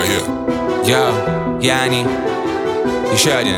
Йоу, Яни, еще один.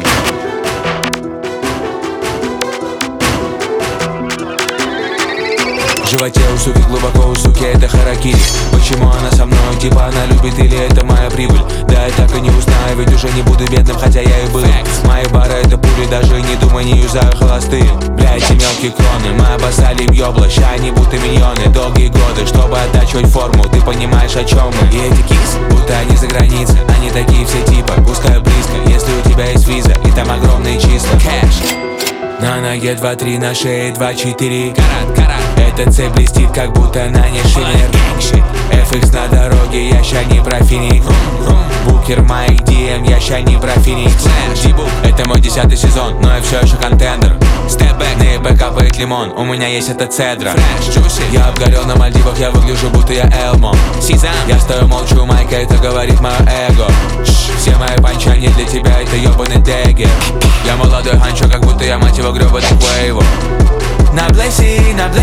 В животе у суки, глубоко у суки, это харакири. Почему она со мной, типа она любит или это моя прибыль? Да я так и не узнаю, ведь уже не буду бедным, хотя я и был. Мои бары это пули, даже не думай, не юзаю холостые. Бля, эти мелкие кроны, мы обоссали им ёбла, ща они будто миньоны. Долгие годы, чтобы оттачивать форму, ты понимаешь, о чем мы? И эти кис, будто они за границей, они такие все типа, пускай близко, если у тебя есть виза, и там огромные числа. Кэш. На ноге 2-3, на шее 2-4. Карат. Эта цепь блестит, как будто на ней шиммер. FX на дороге, я ща не про финик. Букер моих DM, я ща не про феникс. Это мой 10-й сезон, но я все еще контендер. Степбэк, на ЕП капает лимон, у меня есть эта цедра. Я обгорел на Мальдивах, я выгляжу, будто я Элмо. Я стою молчу, майка, это говорит мое эго. Все мои панчани для тебя, это ёбаный дегер. Я молодой ханчо, как будто я мать его грёбаный Куэйво. На блесси,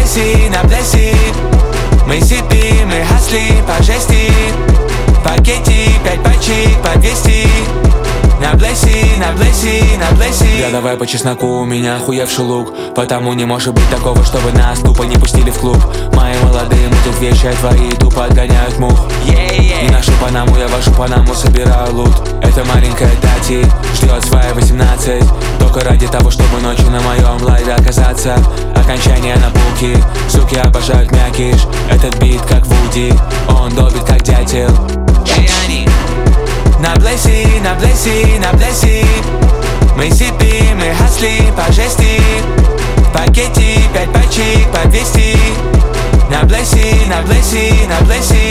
мы сипим, мы хасли по жести. Пакети, 5 пачек по 200. На блесси. Я давай по чесноку, у меня охуевший лук. Потому не может быть такого, чтобы нас тупо не пустили в клуб. Мои молодые мутят вещи, а твои тупо отгоняют мух. Не нашу Панаму, я вашу Панаму собираю лут. Это маленькая Тати, ждет свои 18. Только ради того, чтобы ночью на моем лайве оказаться. Окончание на булки, суки обожают мякиш. Этот бит как Вуди, он долбит как дятел. На блесси, мы сипим, мы хасли по жести. Пакети, 5 пачек по 200. На блесси.